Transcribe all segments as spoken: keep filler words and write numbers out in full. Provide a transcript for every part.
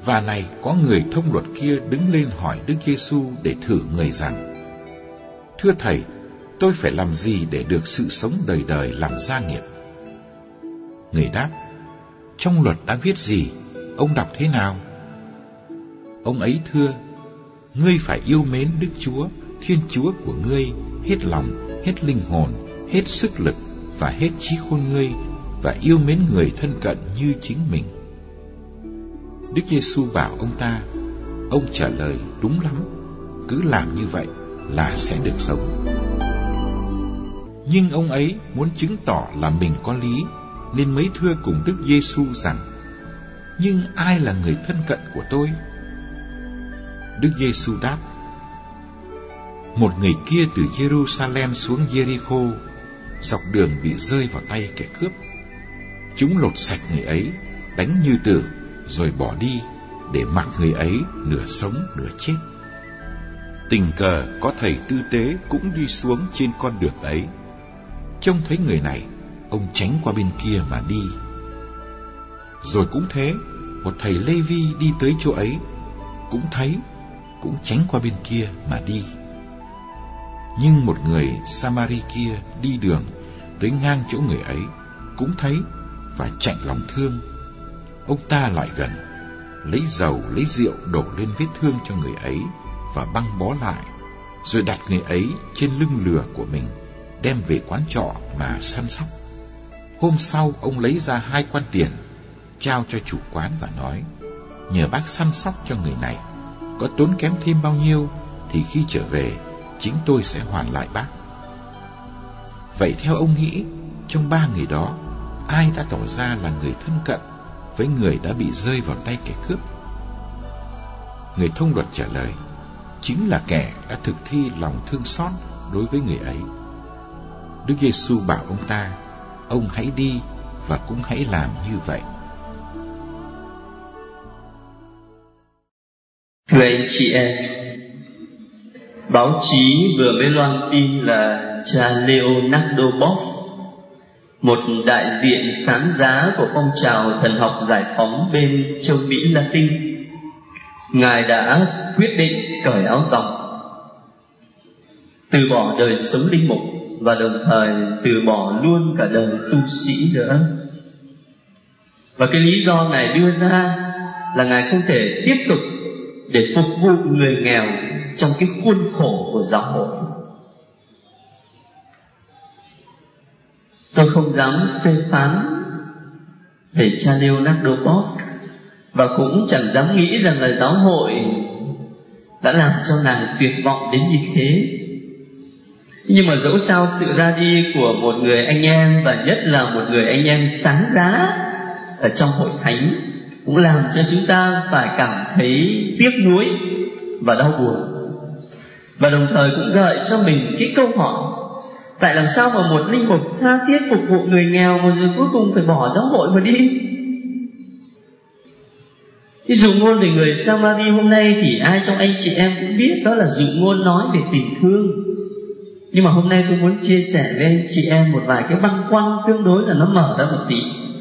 Và này, có người thông luật kia đứng lên hỏi Đức Giêsu để thử người rằng: Thưa Thầy, tôi phải làm gì để được sự sống đời đời làm gia nghiệp? Người đáp: Trong luật đã viết gì? Ông đọc thế nào? Ông ấy thưa: Ngươi phải yêu mến Đức Chúa, Thiên Chúa của ngươi hết lòng, hết linh hồn, hết sức lực và hết trí khôn ngươi, và yêu mến người thân cận như chính mình. Đức Giêsu bảo ông ta: Ông trả lời đúng lắm, cứ làm như vậy là sẽ được sống. Nhưng ông ấy muốn chứng tỏ là mình có lý, nên mới thưa cùng Đức Giêsu rằng: Nhưng ai là người thân cận của tôi? Đức Giêsu đáp: Một người kia từ Jerusalem xuống Jericho, dọc đường bị rơi vào tay kẻ cướp. Chúng lột sạch người ấy, đánh như tử, rồi bỏ đi, để mặc người ấy nửa sống nửa chết. Tình cờ có thầy tư tế cũng đi xuống trên con đường ấy. Trông thấy người này, ông tránh qua bên kia mà đi. Rồi cũng thế, một thầy Lê Vi đi tới chỗ ấy, cũng thấy, cũng tránh qua bên kia mà đi. Nhưng một người Samari kia đi đường tới ngang chỗ người ấy, cũng thấy và chạnh lòng thương. Ông ta lại gần, lấy dầu lấy rượu đổ lên vết thương cho người ấy và băng bó lại, rồi đặt người ấy trên lưng lừa của mình, đem về quán trọ mà săn sóc. Hôm sau ông lấy ra hai quan tiền, trao cho chủ quán và nói: Nhờ bác săn sóc cho người này, có tốn kém thêm bao nhiêu thì khi trở về chính tôi sẽ hoàn lại bác. Vậy theo ông nghĩ, trong ba người đó, ai đã tỏ ra là người thân cận với người đã bị rơi vào tay kẻ cướp? Người thông luật trả lời: Chính là kẻ đã thực thi lòng thương xót đối với người ấy. Đức Giêsu bảo ông ta: Ông hãy đi và cũng hãy làm như vậy. Thưa anh chị em, báo chí vừa mới loan tin là cha Leonardo Boff, một đại diện sáng giá của phong trào thần học giải phóng bên châu Mỹ Latin, Ngài đã quyết định cởi áo dòng, từ bỏ đời sống linh mục và đồng thời từ bỏ luôn cả đời tu sĩ nữa. Và cái lý do Ngài đưa ra là Ngài không thể tiếp tục để phục vụ người nghèo trong cái khuôn khổ của giáo hội. Tôi không dám phê phán về cha Leonardo Boff, và cũng chẳng dám nghĩ rằng là giáo hội đã làm cho nàng tuyệt vọng đến như thế. Nhưng mà dẫu sao sự ra đi của một người anh em, và nhất là một người anh em sáng giá ở trong hội thánh, cũng làm cho chúng ta phải cảm thấy tiếc nuối và đau buồn. Và đồng thời cũng gợi cho mình cái câu hỏi: tại làm sao mà một linh mục tha thiết phục vụ người nghèo mà rồi cuối cùng phải bỏ giáo hội mà đi? Cái dụ ngôn về người Samari hôm nay thì ai trong anh chị em cũng biết, đó là dụ ngôn nói về tình thương. Nhưng mà hôm nay tôi muốn chia sẻ với anh chị em một vài cái băn khoăn tương đối là nó mở ra một tí.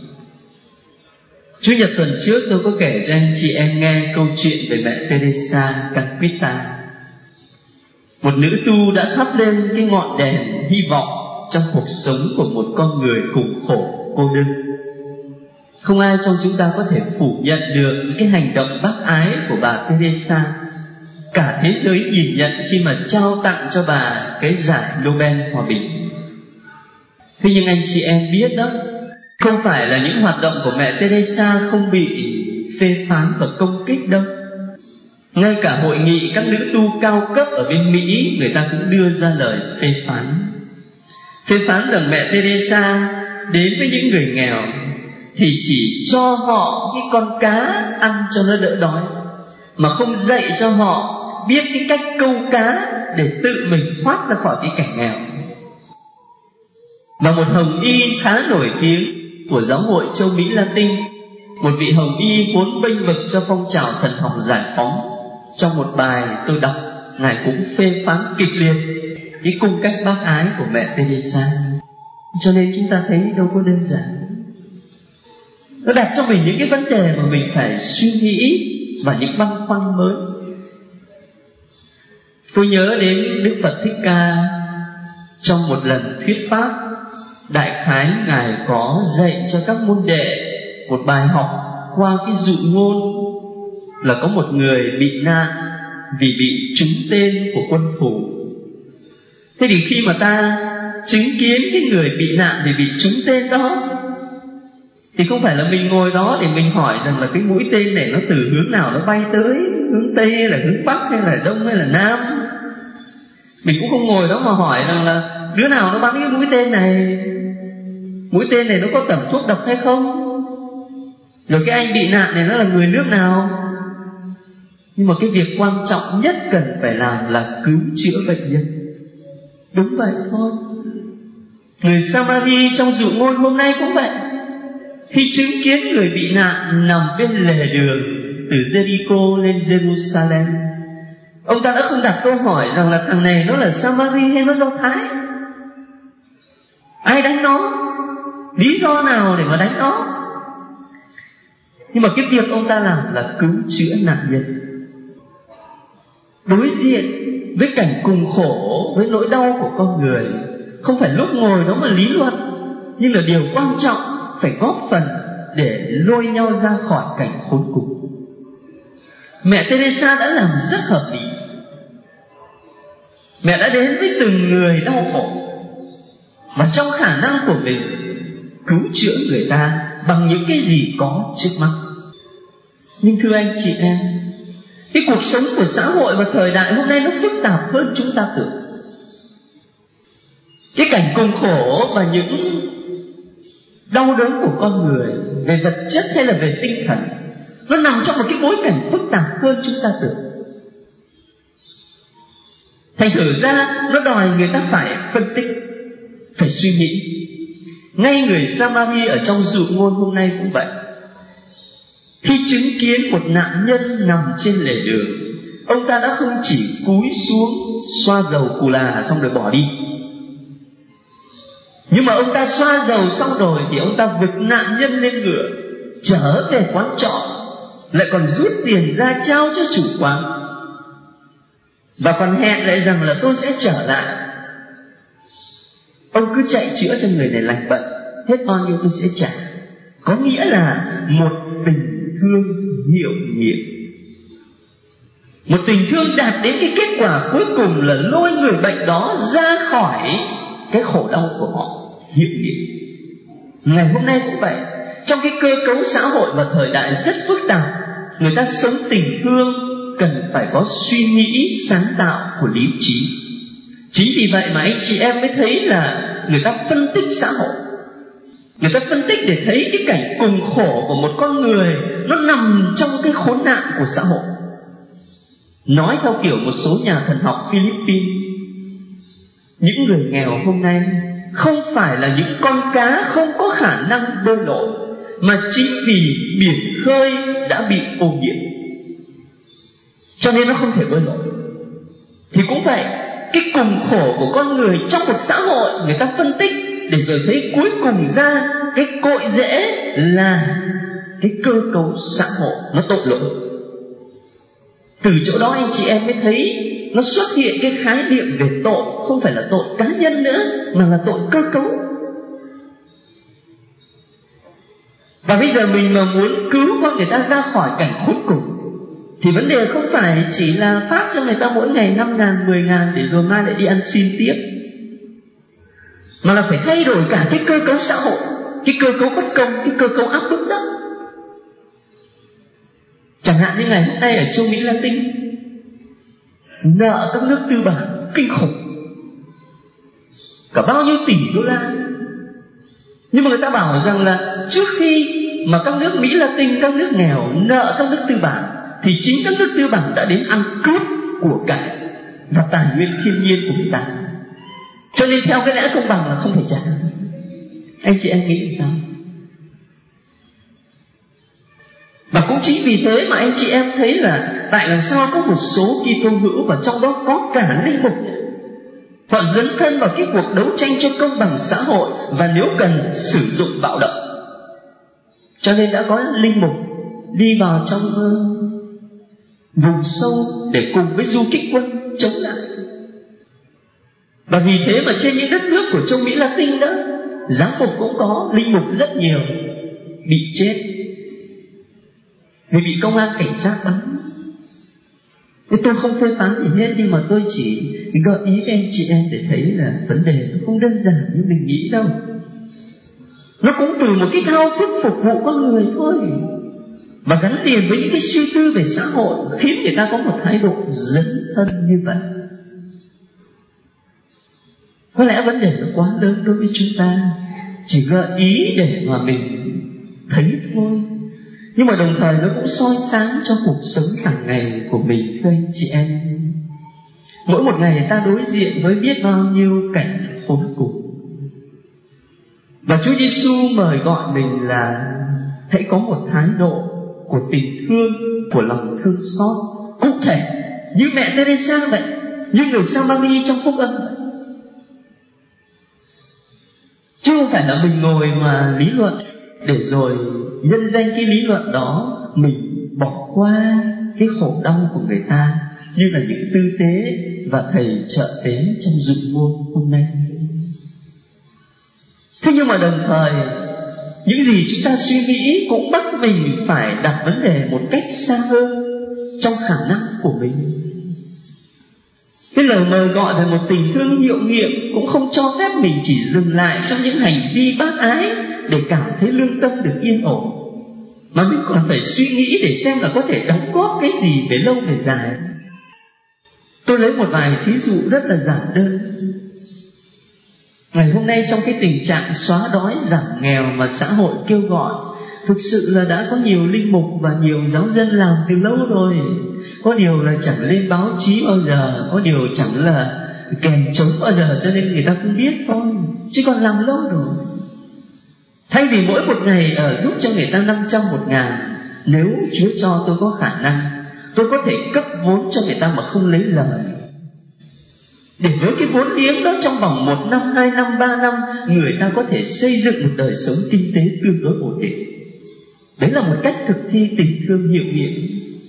Chủ nhật tuần trước tôi có kể cho anh chị em nghe câu chuyện về mẹ Teresa Calcutta, một nữ tu đã thắp lên cái ngọn đèn hy vọng trong cuộc sống của một con người khủng khổ, cô đơn. Không ai trong chúng ta có thể phủ nhận được cái hành động bác ái của bà Teresa. Cả thế giới nhìn nhận khi mà trao tặng cho bà cái giải Nobel Hòa Bình. Thế nhưng anh chị em biết đó, không phải là những hoạt động của mẹ Teresa không bị phê phán và công kích đâu. Ngay cả hội nghị các nữ tu cao cấp ở bên Mỹ, người ta cũng đưa ra lời phê phán. Phê phán rằng mẹ Teresa đến với những người nghèo thì chỉ cho họ cái con cá ăn cho nó đỡ đói, mà không dạy cho họ biết cái cách câu cá để tự mình thoát ra khỏi cái cảnh nghèo. Và một hồng y khá nổi tiếng của giáo hội châu Mỹ Latin, một vị hồng y vốn bênh vực cho phong trào thần học giải phóng, trong một bài tôi đọc, ngài cũng phê phán kịch liệt cái cung cách bác ái của mẹ Teresa. Cho nên chúng ta thấy đâu có đơn giản. Nó đặt cho mình những cái vấn đề mà mình phải suy nghĩ và những băn khoăn mới. Tôi nhớ đến Đức Phật Thích Ca trong một lần thuyết pháp, đại khái Ngài có dạy cho các môn đệ một bài học qua cái dụ ngôn là có một người bị nạn vì bị trúng tên của quân thù. Thế thì khi mà ta chứng kiến cái người bị nạn vì bị trúng tên đó, thì không phải là mình ngồi đó để mình hỏi rằng là cái mũi tên này nó từ hướng nào nó bay tới, hướng Tây hay là hướng Bắc hay là Đông hay là Nam. Mình cũng không ngồi đó mà hỏi rằng là đứa nào nó bắn cái mũi tên này, mũi tên này nó có tẩm thuốc độc hay không, rồi cái anh bị nạn này nó là người nước nào. Nhưng mà cái việc quan trọng nhất cần phải làm là cứu chữa bệnh nhân. Đúng vậy thôi. Người Samari trong dụ ngôn hôm nay cũng vậy. Khi chứng kiến người bị nạn nằm bên lề đường từ Jericho lên Jerusalem, ông ta đã không đặt câu hỏi rằng là thằng này nó là Samari hay nó Do Thái, ai đánh nó, lý do nào để mà đánh nó. Nhưng mà cái việc ông ta làm là cứu chữa nạn nhân. Đối diện với cảnh cùng khổ, với nỗi đau của con người, không phải lúc ngồi đó mà lý luận, nhưng là điều quan trọng phải góp phần để lôi nhau ra khỏi cảnh khốn cùng. Mẹ Teresa đã làm rất hợp lý. Mẹ đã đến với từng người đau khổ, và trong khả năng của mình cứu chữa người ta bằng những cái gì có trước mắt. Nhưng thưa anh chị em, cái cuộc sống của xã hội và thời đại hôm nay nó phức tạp hơn chúng ta tưởng. Cái cảnh cùng khổ và những đau đớn của con người về vật chất hay là về tinh thần, nó nằm trong một cái bối cảnh phức tạp hơn chúng ta tưởng. Thành thử ra nó đòi người ta phải phân tích, phải suy nghĩ. Ngay người Samari ở trong dụ ngôn hôm nay cũng vậy. Khi chứng kiến một nạn nhân nằm trên lề đường, ông ta đã không chỉ cúi xuống xoa dầu cù là xong rồi bỏ đi, nhưng mà ông ta xoa dầu xong rồi thì ông ta vực nạn nhân lên ngựa, trở về quán trọ, lại còn rút tiền ra trao cho chủ quán, và còn hẹn lại rằng là tôi sẽ trở lại. Ông cứ chạy chữa cho người này lành bệnh, hết bao nhiêu tôi sẽ trả. Có nghĩa là một tình thương hiệu nghiệm, một tình thương đạt đến cái kết quả cuối cùng là lôi người bệnh đó ra khỏi cái khổ đau của họ, hiệu nghiệm. Ngày hôm nay cũng vậy. Trong cái cơ cấu xã hội và thời đại rất phức tạp, người ta sống tình thương cần phải có suy nghĩ sáng tạo của lý trí. Chính vì vậy mà anh chị em mới thấy là người ta phân tích xã hội, người ta phân tích để thấy cái cảnh cùng khổ của một con người nó nằm trong cái khốn nạn của xã hội. Nói theo kiểu một số nhà thần học Philippines, những người nghèo hôm nay không phải là những con cá không có khả năng bơi lội, mà chính vì biển khơi đã bị ô nhiễm, cho nên nó không thể bơi lội. Thì cũng vậy, cái cùng khổ của con người trong một xã hội, người ta phân tích để rồi thấy cuối cùng ra cái cội rễ là cái cơ cấu xã hội nó tội lỗi. Từ chỗ đó anh chị em mới thấy nó xuất hiện cái khái niệm về tội, không phải là tội cá nhân nữa, mà là tội cơ cấu. Và bây giờ mình mà muốn cứu con người ta ra khỏi cảnh khốn cùng, thì vấn đề không phải chỉ là phát cho người ta mỗi ngày năm ngàn, mười ngàn để rồi mai lại đi ăn xin tiếp, mà là phải thay đổi cả cái cơ cấu xã hội, cái cơ cấu bất công, cái cơ cấu áp bức đó. Chẳng hạn như ngày hôm nay ở châu Mỹ Latin, nợ các nước tư bản kinh khủng, cả bao nhiêu tỷ đô la. Nhưng mà người ta bảo rằng là trước khi mà các nước Mỹ Latin, các nước nghèo nợ các nước tư bản, thì chính các nước tư bản đã đến ăn cướp của cải và tài nguyên thiên nhiên của người ta. Cho nên theo cái lẽ công bằng là không phải trả. Anh chị em nghĩ làm sao? Và cũng chính vì thế mà anh chị em thấy là tại làm sao có một số Kitô hữu, và trong đó có cả linh mục, họ dấn thân vào cái cuộc đấu tranh cho công bằng xã hội, và nếu cần sử dụng bạo động. Cho nên đã có linh mục đi vào trong vùng sâu để cùng với du kích quân chống lại. Và vì thế mà trên những đất nước của châu Mỹ Latin đó, giám mục cũng có, linh mục rất nhiều bị chết vì bị công an cảnh sát bắn. Thế tôi không phê phán gì hết, nhưng mà tôi chỉ gợi ý các anh chị em để thấy là vấn đề nó không đơn giản như mình nghĩ đâu. Nó cũng từ một cái thao thức phục vụ con người thôi, và gắn liền với những cái suy tư về xã hội khiến người ta có một thái độ dấn thân như vậy. Có lẽ vấn đề nó quá lớn đối với chúng ta, chỉ gợi ý để mà mình thấy thôi, nhưng mà đồng thời nó cũng soi sáng cho cuộc sống hàng ngày của mình, thưa anh chị em. Mỗi một ngày ta đối diện với biết bao nhiêu cảnh khốn cùng, và Chúa Giêsu mời gọi mình là hãy có một thái độ của tình thương, của lòng thương xót cụ thể, như mẹ Teresa vậy, như người Samari trong phúc âm vậy. Chứ không phải là mình ngồi mà lý luận để rồi nhân danh cái lý luận đó mình bỏ qua cái khổ đau của người ta, như là những tư tế và thầy trợ tế trong dụ ngôn hôm nay. Thế nhưng mà đồng thời, những gì chúng ta suy nghĩ cũng bắt mình phải đặt vấn đề một cách xa hơn trong khả năng của mình. Cái lời mời gọi về một tình thương hiệu nghiệm cũng không cho phép mình chỉ dừng lại trong những hành vi bác ái để cảm thấy lương tâm được yên ổn, mà mình còn phải suy nghĩ để xem là có thể đóng góp cái gì về lâu về dài. Tôi lấy một vài ví dụ rất là giản đơn. Ngày hôm nay trong cái tình trạng xóa đói giảm nghèo mà xã hội kêu gọi, thực sự là đã có nhiều linh mục và nhiều giáo dân làm từ lâu rồi. Có điều là chẳng lên báo chí bao giờ, có điều chẳng là kèn trống bao giờ, cho nên người ta không biết thôi, chứ còn làm lâu rồi. Thay vì mỗi một ngày ở giúp cho người ta năm trăm một ngàn, nếu Chúa cho tôi có khả năng, tôi có thể cấp vốn cho người ta mà không lấy lời, để với cái vốn liếng đó trong vòng một năm, hai năm, ba năm, người ta có thể xây dựng một đời sống kinh tế tương đối ổn định. Đấy là một cách thực thi tình thương hiệu nghiệm.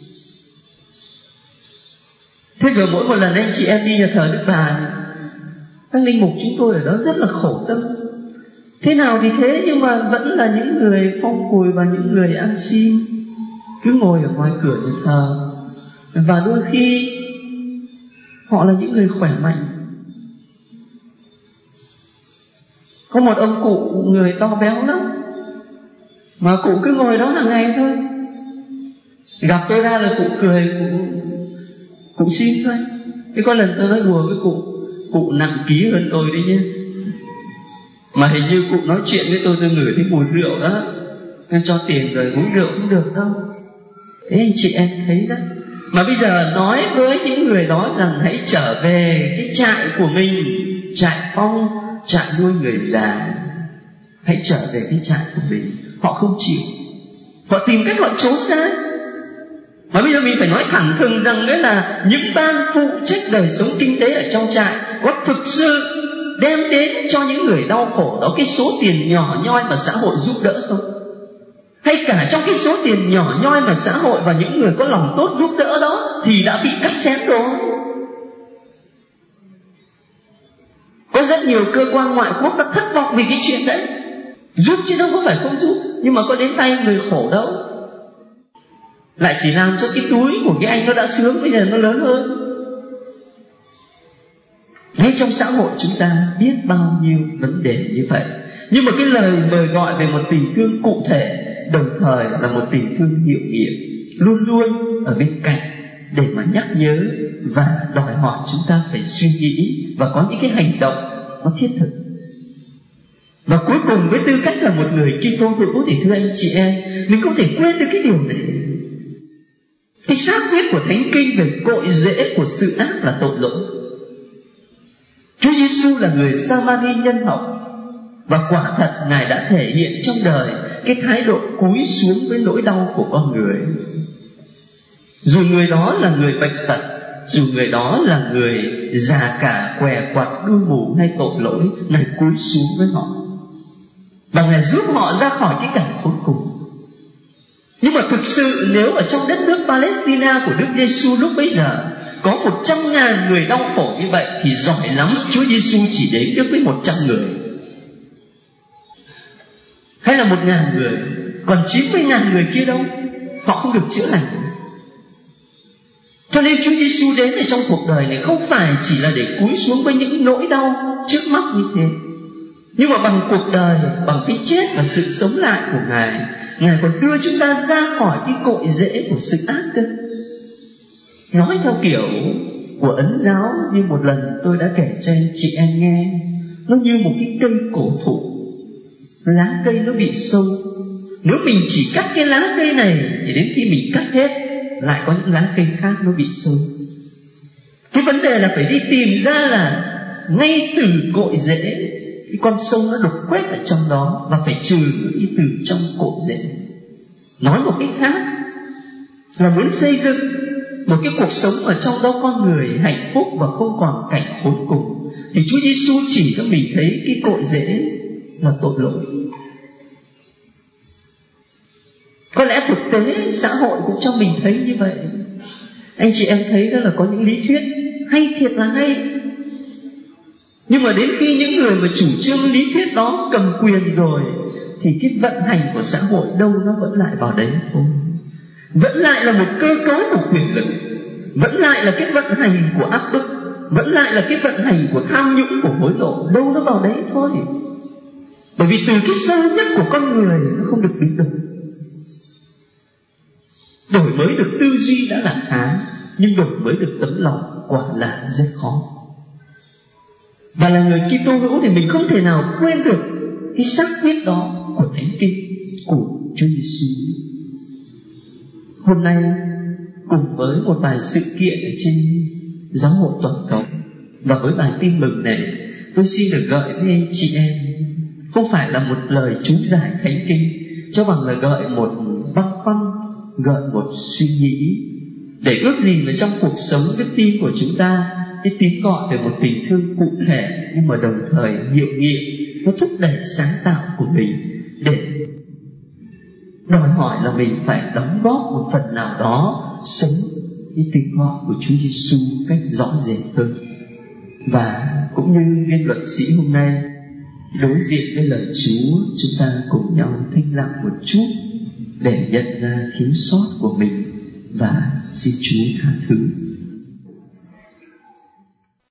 Thế rồi mỗi một lần anh chị em đi nhà thờ Đức Bà, các linh mục chúng tôi ở đó rất là khổ tâm. Thế nào thì thế, nhưng mà vẫn là những người phong cùi và những người ăn xin, cứ ngồi ở ngoài cửa nhà thờ. Và đôi khi họ là những người khỏe mạnh. Có một ông cụ người to béo lắm, mà cụ cứ ngồi đó hàng ngày thôi. Gặp tôi ra là cụ cười, cụ, cụ xin thôi. Thế có lần tôi nói đùa với cụ, cụ nặng ký hơn tôi đấy nhé, mà hình như cụ nói chuyện với tôi tôi ngửi thấy mùi rượu đó, nên cho tiền rồi uống rượu cũng được đâu. Thế anh chị em thấy đấy. Mà bây giờ nói với những người đó rằng hãy trở về cái trại của mình, trại phong, trại nuôi người già, hãy trở về cái trại của mình, họ không chịu, họ tìm cách họ trốn ra. Mà bây giờ mình phải nói thẳng thừng rằng đấy là những ban phụ trách đời sống kinh tế ở trong trại có thực sự đem đến cho những người đau khổ đó cái số tiền nhỏ nhoi mà xã hội giúp đỡ không? Hay cả trong cái số tiền nhỏ nhoi mà xã hội và những người có lòng tốt giúp đỡ đó thì đã bị cắt xén rồi. Có rất nhiều cơ quan ngoại quốc đã thất vọng vì cái chuyện đấy. Giúp chứ đâu có phải không giúp, nhưng mà có đến tay người khổ đâu. Lại chỉ làm cho cái túi của cái anh nó đã sướng, bây giờ nó lớn hơn. Ngay trong xã hội chúng ta biết bao nhiêu vấn đề như vậy. Nhưng mà cái lời mời gọi về một tình thương cụ thể, đồng thời là một tình thương hiệu nghiệm, luôn luôn ở bên cạnh để mà nhắc nhớ và đòi hỏi chúng ta phải suy nghĩ và có những cái hành động nó thiết thực. Và cuối cùng với tư cách là một người Kitô hữu thì thưa anh chị em, mình không thể quên được cái điều này. Cái xác quyết của Thánh Kinh về cội rễ của sự ác là tội lỗi. Chúa Giêsu là người Samari nhân hậu, và quả thật Ngài đã thể hiện trong đời cái thái độ cúi xuống với nỗi đau của con người. Dù người đó là người bệnh tật, dù người đó là người già cả, què quặt, đuôi mù hay tội lỗi, Ngài cúi xuống với họ và Ngài giúp họ ra khỏi cái cảnh khốn cùng. Nhưng mà thực sự nếu ở trong đất nước Palestine của Đức Giêsu lúc bấy giờ có một trăm ngàn người đau khổ như vậy, thì giỏi lắm Chúa Giêsu chỉ đến được với một trăm người, hay là một ngàn người, còn chín mươi ngàn người kia đâu, họ không được chữa lành. Cho nên Chúa Giêsu đến ở trong cuộc đời này không phải chỉ là để cúi xuống với những nỗi đau trước mắt như thế, nhưng mà bằng cuộc đời, bằng cái chết và sự sống lại của Ngài, Ngài còn đưa chúng ta ra khỏi cái cội rễ của sự ác cơ. Nói theo kiểu của Ấn giáo như một lần tôi đã kể cho anh chị em nghe, nó như một cái cây cổ thụ, lá cây nó bị sâu. Nếu mình chỉ cắt cái lá cây này thì đến khi mình cắt hết lại có những lá cây khác nó bị sâu. Cái vấn đề là phải đi tìm ra là ngay từ cội rễ cái con sâu nó đục quét ở trong đó, và phải trừ đi từ trong cội rễ. Nói một cách khác là muốn xây dựng một cái cuộc sống ở trong đó con người hạnh phúc và không còn cảnh khốn cùng, thì Chúa Giêsu chỉ cho mình thấy cái cội rễ là tội lỗi. Có lẽ thực tế xã hội cũng cho mình thấy như vậy. Anh chị em thấy đó là có những lý thuyết hay thiệt là hay, nhưng mà đến khi những người mà chủ trương lý thuyết đó cầm quyền rồi, thì cái vận hành của xã hội đâu nó vẫn lại vào đấy thôi. Vẫn lại là một cơ cấu của quyền lực, vẫn lại là cái vận hành của áp bức, vẫn lại là cái vận hành của tham nhũng, của hối lộ, đâu nó vào đấy thôi. Bởi vì từ cái sâu nhất của con người nó không được biến đổi. Đổi mới được tư duy đã là khá, nhưng đổi mới được tấm lòng quả là rất khó. Và là người Kitô hữu thì mình không thể nào quên được cái xác quyết đó của Thánh Kinh, của Chúa Giêsu. Hôm nay cùng với một vài sự kiện ở trên giáo hội toàn cầu và với bài tin mừng này, tôi xin được gợi với anh chị em không phải là một lời chú giải Thánh Kinh, cho bằng là gợi một băn khoăn, gợi một suy nghĩ, để ước gì mà trong cuộc sống đức tin của chúng ta, cái tiếng gọi về một tình thương cụ thể nhưng mà đồng thời hiệu nghiệm, nó thúc đẩy sáng tạo của mình, để đòi hỏi là mình phải đóng góp một phần nào đó sống cái tiếng gọi của Chúa Giêsu cách rõ rệt hơn. Và cũng như viên luật sĩ hôm nay đối diện với lời Chúa, chúng ta cùng nhau thinh lặng một chút để nhận ra thiếu sót của mình và xin Chúa tha thứ.